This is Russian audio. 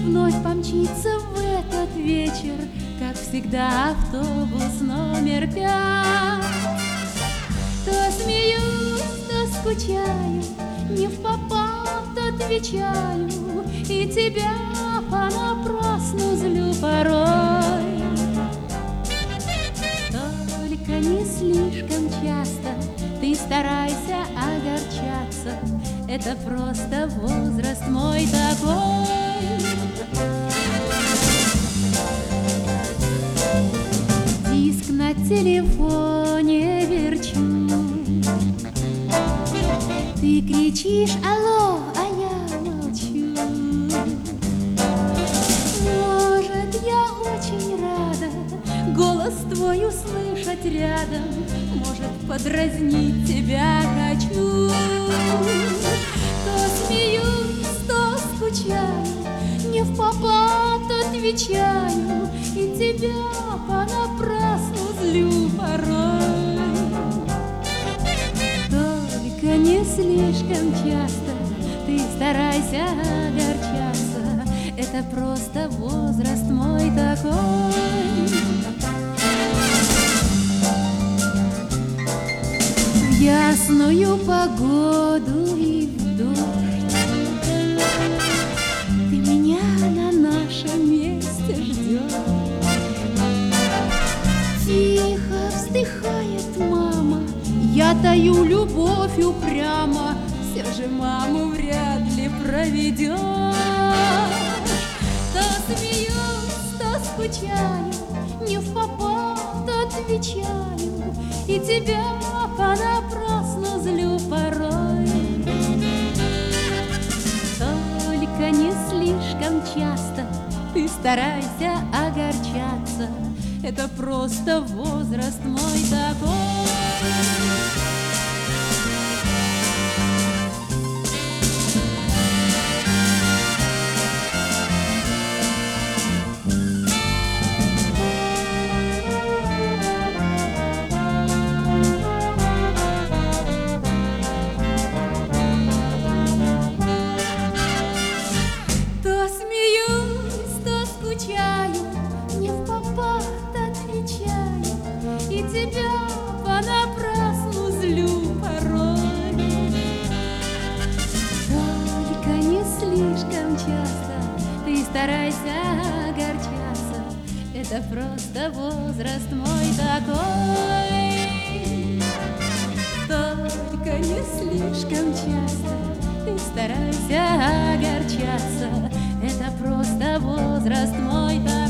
вновь помчится в этот вечер, как всегда, автобус номер 5. То смеюсь, то скучаю, не впопад отвечаю, и тебя понапрасну злю порой. Только не слишком часто ты старайся огорчаться, это просто возраст мой такой. Диск на телефоне верчу, ты кричишь алло, а я молчу. Может, я очень рада голос твой услышать рядом, может, подразнить тебя хочу. То смеюсь, то скучаю, не впопад отвечаю, и тебя понапрасну злю порой. Только не слишком часто ты старайся огорчаться, это просто возраст мой такой. В ясную погоду и в дождь ты меня на нашем месте ждешь. Тихо вздыхает мама, я таю любовь упрямо, все же маму вряд ли проведешь. То смеюсь, то скучаю, не впопад отвечаю, и тебя понапрасну злю порой. Только не слишком часто ты старайся огорчаться, это просто возраст мой такой. То смеюсь, то скучаю, не впопад отвечаю, и тебя понапрасну злю порой. Только не слишком часто ты старайся огорчаться, это просто возраст мой такой. Только не слишком часто ты старайся огорчаться, это просто возраст мой такой.